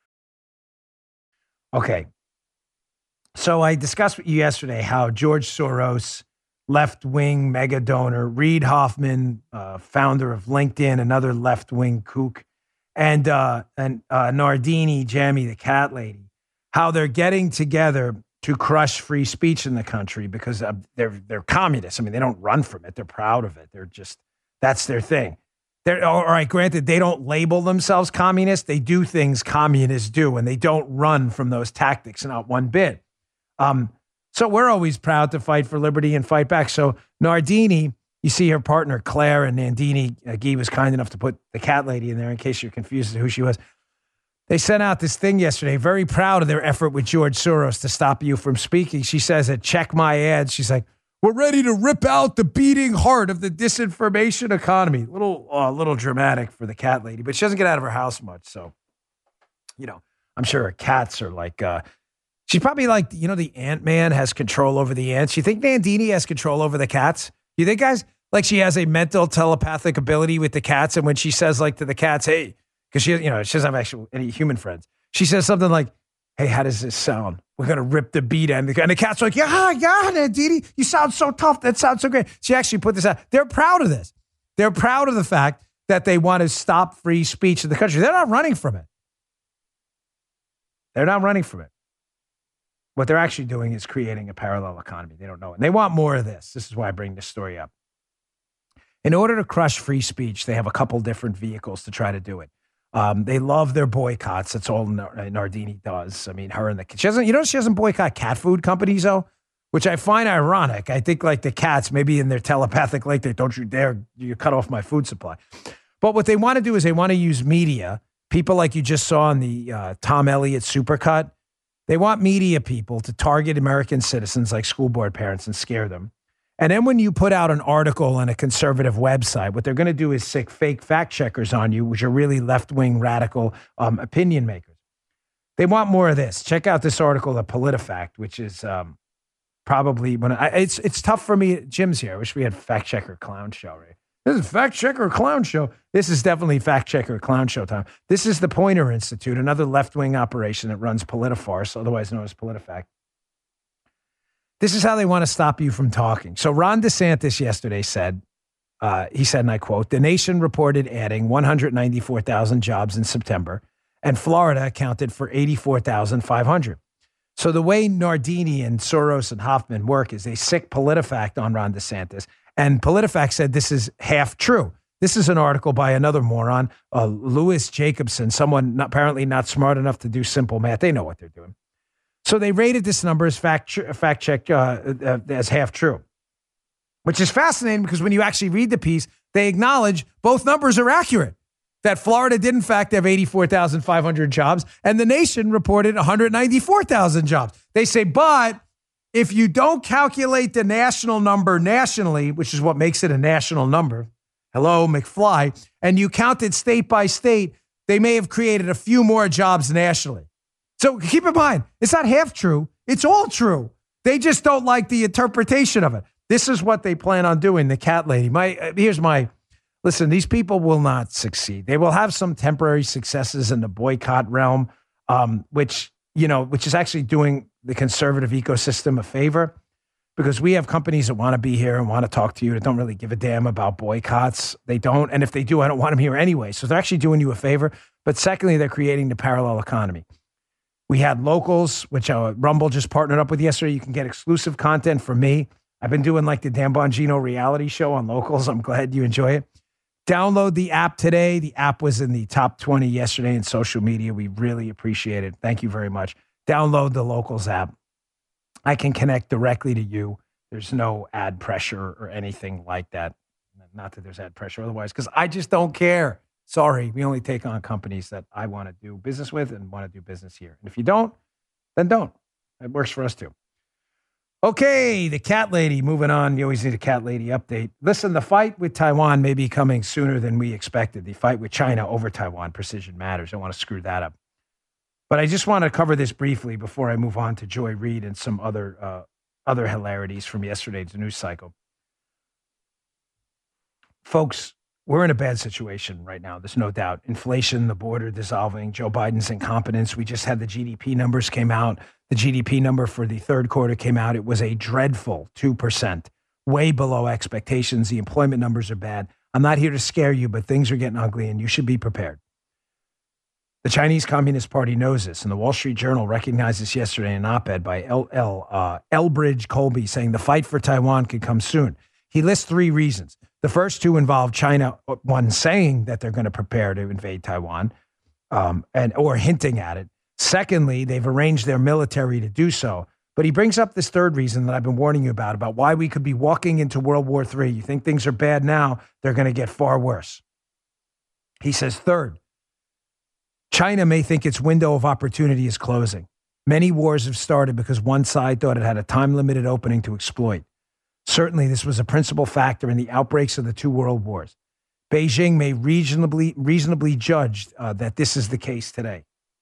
Okay. So I discussed with you yesterday how George Soros, left-wing mega donor, Reid Hoffman, uh, founder of LinkedIn, another left-wing kook, and uh, and uh, Nardini Jammy, the Cat Lady, how they're getting together to crush free speech in the country because uh, they're they're communists. I mean, they don't run from it; they're proud of it. They're just that's their thing. They're all right. Granted, they don't label themselves communists; they do things communists do, and they don't run from those tactics, not one bit. Um. So we're always proud to fight for liberty and fight back. So Nardini You see her partner, Claire, and Nandini uh, Guy was kind enough to put the cat lady in there in case you're confused as to who she was. They sent out this thing yesterday, very proud of their effort with George Soros to stop you from speaking. She says at Check My Ads, she's like, we're ready to rip out the beating heart of the disinformation economy. A little, uh, little dramatic for the cat lady, but she doesn't get out of her house much. So, you know, I'm sure her cats are like, uh, she's probably like, you know, the Ant-Man has control over the ants. You think Nandini has control over the cats? You think, guys, like she has a mental telepathic ability with the cats? And when she says like to the cats, hey, because she, you know, she doesn't have actually any human friends. She says something like, hey, how does this sound? We're going to rip the beat end. And the cat's like, yeah, yeah, Nandini, you sound so tough. That sounds so great. She actually put this out. They're proud of this. They're proud of the fact that they want to stop free speech in the country. They're not running from it. They're not running from it. What they're actually doing is creating a parallel economy. They don't know it. And they want more of this. This is why I bring this story up. In order to crush free speech, they have a couple different vehicles to try to do it. Um, they love their boycotts. That's all Nardini does. I mean, her and the she doesn't. You know, she doesn't boycott cat food companies though, which I find ironic. I think like the cats, maybe in their telepathic like, they don't you dare you cut off my food supply. But what they want to do is they want to use media. People like you just saw in the uh, Tom Elliott Supercut. They want media people to target American citizens like school board parents and scare them. And then when you put out an article on a conservative website, what they're going to do is stick fake fact checkers on you, which are really left-wing radical um, opinion makers. They want more of this. Check out this article at PolitiFact, which is um, probably when I, it's it's tough for me. Jim's here. I wish we had fact checker clown show. Right? This is fact checker clown show. This is definitely fact checker clown show time. This is the Poynter Institute, another left-wing operation that runs PolitiFarce, otherwise known as PolitiFact. This is how they want to stop you from talking. So Ron DeSantis yesterday said, uh, he said, and I quote, the nation reported adding one hundred ninety-four thousand jobs in September, and Florida accounted for eighty-four thousand five hundred. So the way Nardini and Soros and Hoffman work is they sick PolitiFact on Ron DeSantis, and PolitiFact said this is half true. This is an article by another moron, uh, Louis Jacobson, someone not, apparently not smart enough to do simple math. They know what they're doing. So they rated this number as fact fact check uh, uh, as half true, which is fascinating because when you actually read the piece, they acknowledge both numbers are accurate. That Florida did in fact have eighty-four thousand five hundred jobs, and the nation reported one hundred ninety-four thousand jobs. They say, but if you don't calculate the national number nationally, which is what makes it a national number, hello, McFly, and you count it state by state, they may have created a few more jobs nationally. So keep in mind, it's not half true. It's all true. They just don't like the interpretation of it. This is what they plan on doing, the cat lady. My uh, Here's my, listen, these people will not succeed. They will have some temporary successes in the boycott realm, um, which, you know, which is actually doing the conservative ecosystem a favor because we have companies that want to be here and want to talk to you that don't really give a damn about boycotts. They don't. And if they do, I don't want them here anyway. So they're actually doing you a favor. But secondly, they're creating the parallel economy. We had Locals, which uh, Rumble just partnered up with yesterday. You can get exclusive content from me. I've been doing like the Dan Bongino reality show on Locals. I'm glad you enjoy it. Download the app today. The app was in the top twenty yesterday in social media. We really appreciate it. Thank you very much. Download the Locals app. I can connect directly to you. There's no ad pressure or anything like that. Not that there's ad pressure otherwise, because I just don't care. Sorry, we only take on companies that I want to do business with and want to do business here. And if you don't, then don't. It works for us too. Okay, the cat lady, moving on. You always need a cat lady update. Listen, the fight with Taiwan may be coming sooner than we expected. The fight with China over Taiwan, precision matters. I don't want to screw that up. But I just want to cover this briefly before I move on to Joy Reid and some other uh, other hilarities from yesterday's news cycle. Folks, we're in a bad situation right now. There's no doubt. Inflation, the border dissolving, Joe Biden's incompetence. We just had the G D P numbers came out. The G D P number for the third quarter came out. It was a dreadful two percent, way below expectations. The employment numbers are bad. I'm not here to scare you, but things are getting ugly and you should be prepared. The Chinese Communist Party knows this, and the Wall Street Journal recognized this yesterday in an op-ed by L. L. Uh, Elbridge Colby saying the fight for Taiwan could come soon. He lists three reasons. The first two involve China, one saying that they're going to prepare to invade Taiwan, um, and or hinting at it. Secondly, they've arranged their military to do so. But he brings up this third reason that I've been warning you about, about why we could be walking into World War Three. You think things are bad now, they're going to get far worse. He says, third, China may think its window of opportunity is closing. Many wars have started because one side thought it had a time-limited opening to exploit. Certainly, this was a principal factor in the outbreaks of the two world wars. Beijing may reasonably, reasonably judge uh, that this is the case today.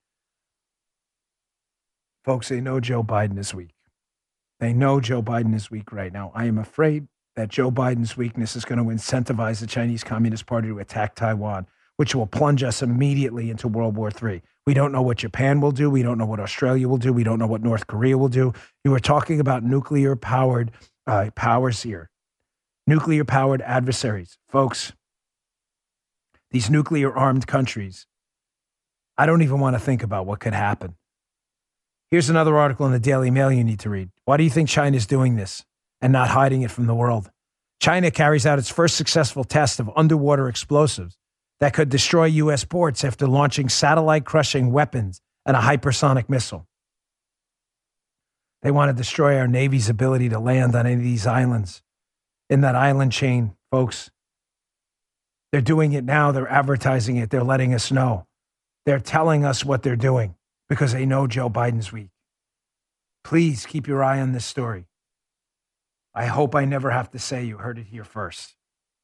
Folks, they know Joe Biden is weak. They know Joe Biden is weak right now. I am afraid that Joe Biden's weakness is going to incentivize the Chinese Communist Party to attack Taiwan, which will plunge us immediately into World War Three. We don't know what Japan will do. We don't know what Australia will do. We don't know what North Korea will do. You were talking about nuclear-powered uh, powers here. Nuclear-powered adversaries. Folks, these nuclear-armed countries, I don't even want to think about what could happen. Here's another article in the Daily Mail you need to read. Why do you think China is doing this and not hiding it from the world? China carries out its first successful test of underwater explosives that could destroy U S ports after launching satellite-crushing weapons and a hypersonic missile. They want to destroy our Navy's ability to land on any of these islands. In that island chain, folks, they're doing it now. They're advertising it. They're letting us know. They're telling us what they're doing because they know Joe Biden's weak. Please keep your eye on this story. I hope I never have to say you heard it here first.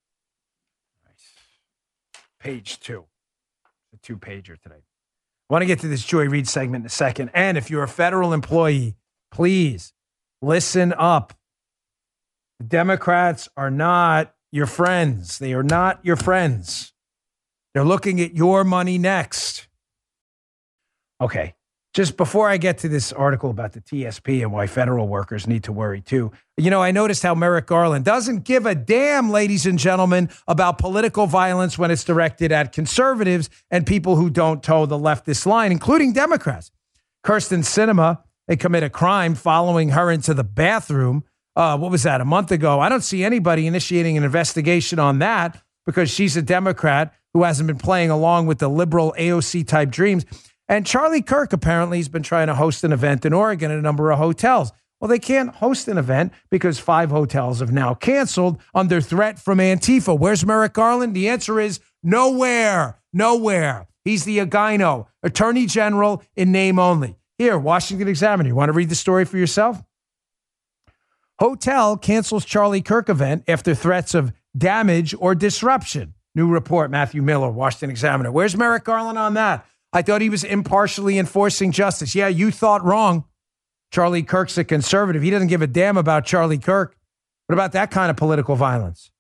Page two. The two-pager today. I want to get to this Joy Reid segment in a second. And if you're a federal employee, please listen up. The Democrats are not your friends. They are not your friends. They're looking at your money next. Okay. Just before I get to this article about the T S P and why federal workers need to worry too, you know, I noticed how Merrick Garland doesn't give a damn, ladies and gentlemen, about political violence when it's directed at conservatives and people who don't toe the leftist line, including Democrats. Kyrsten Sinema, they commit a crime following her into the bathroom. Uh, what was that, a month ago? I don't see anybody initiating an investigation on that because she's a Democrat who hasn't been playing along with the liberal A O C-type dreams. And Charlie Kirk apparently has been trying to host an event in Oregon at a number of hotels. Well, they can't host an event because five hotels have now canceled under threat from Antifa. Where's Merrick Garland? The answer is nowhere, nowhere. He's the Agino, Attorney General in name only. Here, Washington Examiner. You want to read the story for yourself? Hotel cancels Charlie Kirk event after threats of damage or disruption. New report, Matthew Miller, Washington Examiner. Where's Merrick Garland on that? I thought he was impartially enforcing justice. Yeah, you thought wrong. Charlie Kirk's a conservative. He doesn't give a damn about Charlie Kirk. What about that kind of political violence?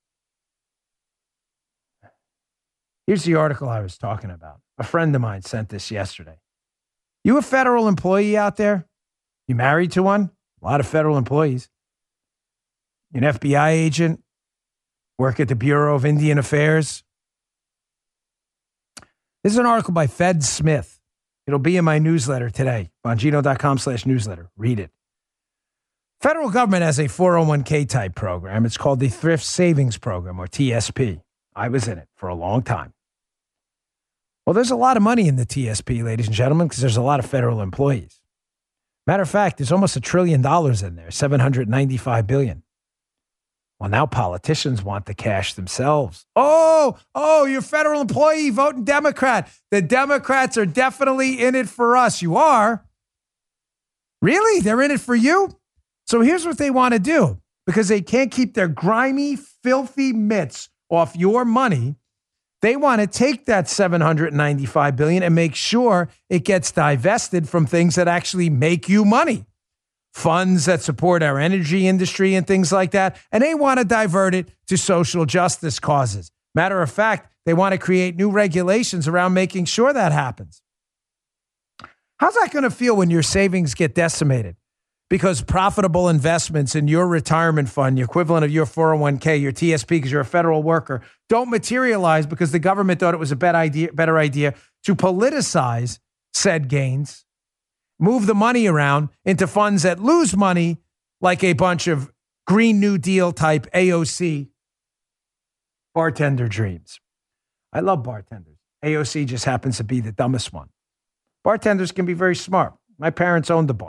Here's the article I was talking about. A friend of mine sent this yesterday. You a federal employee out there? You married to one? A lot of federal employees. You're an F B I agent? Work at the Bureau of Indian Affairs? This is an article by Fed Smith. It'll be in my newsletter today, bongino.com slash newsletter. Read it. Federal government has a four oh one k type program. It's called the Thrift Savings Program, or T S P. I was in it for a long time. Well, there's a lot of money in the T S P, ladies and gentlemen, because there's a lot of federal employees. Matter of fact, there's almost a trillion dollars in there, seven hundred ninety-five billion dollars. Well, now politicians want the cash themselves. Oh, oh, you're a federal employee voting Democrat. The Democrats are definitely in it for us. You are? Really? They're in it for you? So here's what they want to do. Because they can't keep their grimy, filthy mitts off your money, they want to take that seven hundred ninety-five billion dollars and make sure it gets divested from things that actually make you money. Funds that support our energy industry and things like that. And they want to divert it to social justice causes. Matter of fact, they want to create new regulations around making sure that happens. How's that going to feel when your savings get decimated? Because profitable investments in your retirement fund, the equivalent of your four oh one k, your T S P, because you're a federal worker, don't materialize because the government thought it was a better idea, better idea to politicize said gains. Move the money around into funds that lose money, like a bunch of Green New Deal type A O C bartender dreams. I love bartenders. A O C just happens to be the dumbest one. Bartenders can be very smart. My parents owned a bar.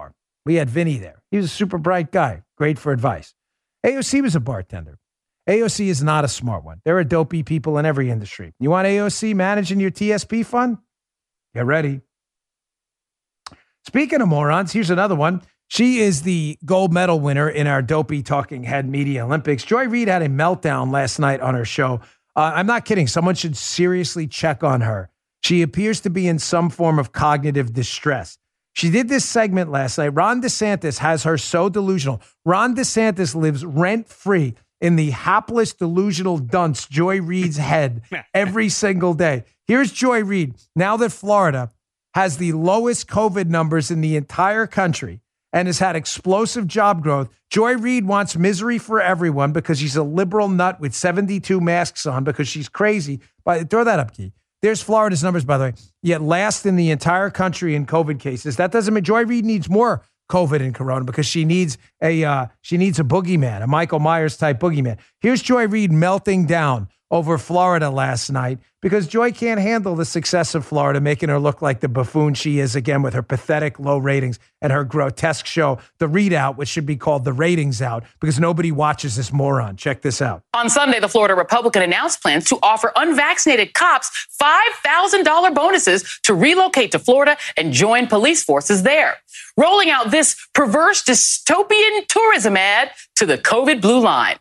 We had Vinny there. He was a super bright guy, great for advice. A O C was a bartender. A O C is not a smart one. There are dopey people in every industry. You want A O C managing your T S P fund? Get ready. Speaking of morons, here's another one. She is the gold medal winner in our dopey talking head media Olympics. Joy Reid had a meltdown last night on her show. Uh, I'm not kidding. Someone should seriously check on her. She appears to be in some form of cognitive distress. She did this segment last night. Ron DeSantis has her so delusional. Ron DeSantis lives rent-free in the hapless, delusional dunce Joy Reid's head every single day. Here's Joy Reid. Now that Florida has the lowest COVID numbers in the entire country and has had explosive job growth, Joy Reid wants misery for everyone because she's a liberal nut with seventy-two masks on because she's crazy. But throw that up, Key. There's Florida's numbers, by the way, yet last in the entire country in COVID cases. That doesn't mean Joy Reid needs more COVID and Corona because she needs a uh, she needs a boogeyman, a Michael Myers type boogeyman. Here's Joy Reid melting down over Florida last night because Joy can't handle the success of Florida, making her look like the buffoon she is again with her pathetic low ratings and her grotesque show, The Readout, which should be called The Ratings Out because nobody watches this moron. Check this out. On Sunday, the Florida Republican announced plans to offer unvaccinated cops five thousand dollars bonuses to relocate to Florida and join police forces there, rolling out this perverse dystopian tourism ad to the COVID blue line.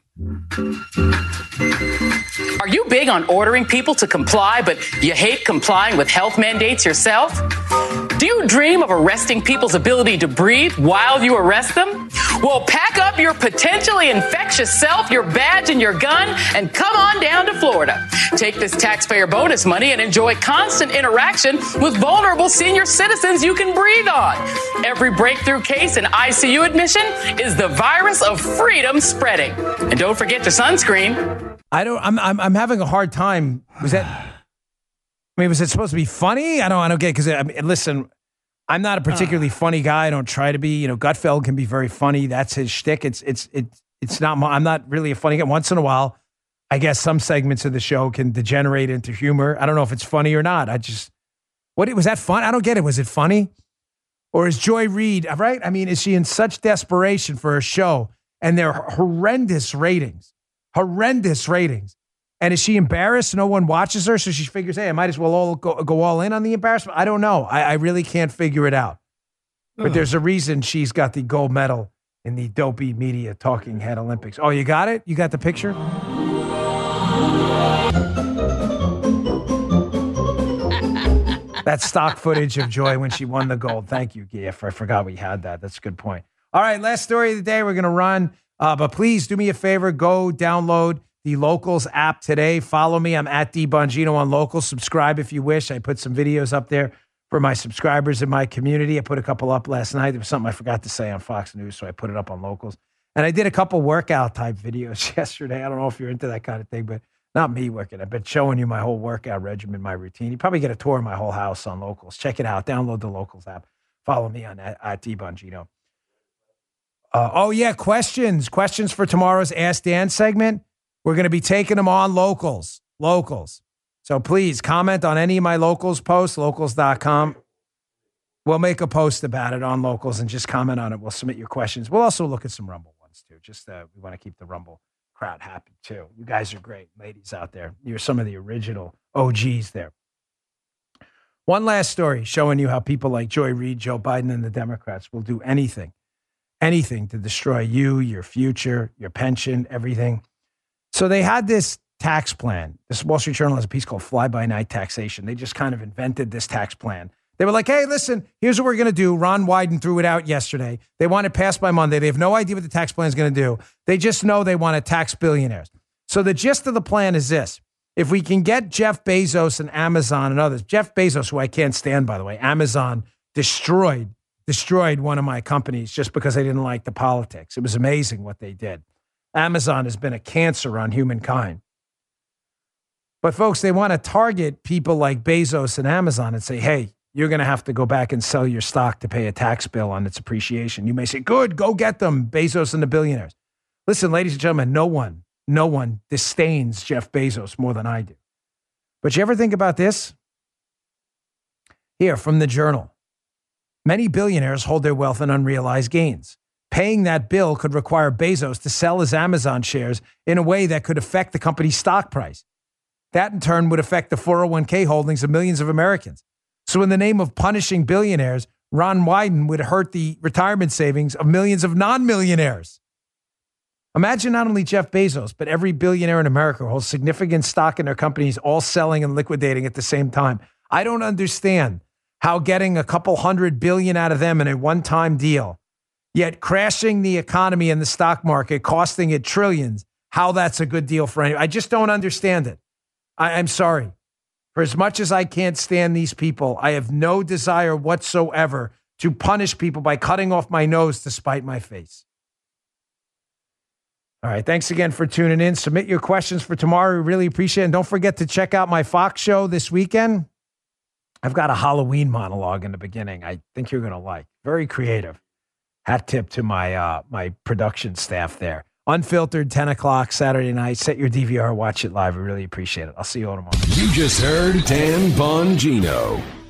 Are you big on ordering people to comply, but you hate complying with health mandates yourself? Do you dream of arresting people's ability to breathe while you arrest them? Well, pack up your potentially infectious self, your badge, and your gun, and come on down to Florida. Take this taxpayer bonus money and enjoy constant interaction with vulnerable senior citizens you can breathe on. Every breakthrough case and I C U admission is the virus of freedom spreading. And don't forget your sunscreen. I don't. I'm. I'm. I'm having a hard time. Was that? I mean, was it supposed to be funny? I don't. I don't get it because I mean, listen, I'm not a particularly uh. funny guy. I don't try to be. You know, Gutfeld can be very funny. That's his shtick. It's. It's. It's. It's not. My, I'm not really a funny guy. Once in a while, I guess some segments of the show can degenerate into humor. I don't know if it's funny or not. I just. What was that fun? I don't get it. Was it funny, or is Joy Reid right? I mean, is she in such desperation for her show and their horrendous ratings? Horrendous ratings. And is she embarrassed? No one watches her, so she figures, hey, I might as well all go, go all in on the embarrassment. I don't know. I, I really can't figure it out. But Ugh. There's a reason she's got the gold medal in the dopey media talking head Olympics. Oh, you got it? You got the picture? That's stock footage of Joy when she won the gold. Thank you, Giff. I forgot we had that. That's a good point. All right, last story of the day. We're going to run. Uh, but please do me a favor. Go download the Locals app today. Follow me. I'm at D Bongino on Locals. Subscribe if you wish. I put some videos up there for my subscribers in my community. I put a couple up last night. There was something I forgot to say on Fox News, so I put it up on Locals. And I did a couple workout type videos yesterday. I don't know if you're into that kind of thing, but not me working. I've been showing you my whole workout regimen, my routine. You probably get a tour of my whole house on Locals. Check it out. Download the Locals app. Follow me on at, at D Bongino. Uh, oh, yeah, questions. Questions for tomorrow's Ask Dan segment. We're going to be taking them on Locals. Locals. So please comment on any of my Locals posts, locals dot com. We'll make a post about it on Locals and just comment on it. We'll submit your questions. We'll also look at some Rumble ones, too. Just uh, we want to keep the Rumble crowd happy, too. You guys are great, ladies out there. You're some of the original O Gs there. One last story showing you how people like Joy Reid, Joe Biden, and the Democrats will do anything. Anything to destroy you, your future, your pension, everything. So they had this tax plan. This Wall Street Journal has a piece called Fly-by-Night Taxation. They just kind of invented this tax plan. They were like, hey, listen, here's what we're going to do. Ron Wyden threw it out yesterday. They want it passed by Monday. They have no idea what the tax plan is going to do. They just know they want to tax billionaires. So the gist of the plan is this. If we can get Jeff Bezos and Amazon and others, Jeff Bezos, who I can't stand, by the way, Amazon destroyed destroyed one of my companies just because they didn't like the politics. It was amazing what they did. Amazon has been a cancer on humankind. But folks, they want to target people like Bezos and Amazon and say, hey, you're going to have to go back and sell your stock to pay a tax bill on its appreciation. You may say, good, go get them, Bezos and the billionaires. Listen, ladies and gentlemen, no one, no one disdains Jeff Bezos more than I do. But you ever think about this? Here, from the Journal. Many billionaires hold their wealth in unrealized gains. Paying that bill could require Bezos to sell his Amazon shares in a way that could affect the company's stock price. That in turn would affect the four oh one k holdings of millions of Americans. So in the name of punishing billionaires, Ron Wyden would hurt the retirement savings of millions of non-millionaires. Imagine not only Jeff Bezos, but every billionaire in America holds significant stock in their companies, all selling and liquidating at the same time. I don't understand how getting a couple hundred billion out of them in a one-time deal, yet crashing the economy and the stock market, costing it trillions, how that's a good deal for anyone. I just don't understand it. I, I'm sorry. For as much as I can't stand these people, I have no desire whatsoever to punish people by cutting off my nose to spite my face. All right. Thanks again for tuning in. Submit your questions for tomorrow. We really appreciate it. And don't forget to check out my Fox show this weekend. I've got a Halloween monologue in the beginning I think you're going to like. Very creative. Hat tip to my uh, my production staff there. Unfiltered, ten o'clock Saturday night. Set your D V R, watch it live. We really appreciate it. I'll see you all tomorrow. You just heard Dan Bongino.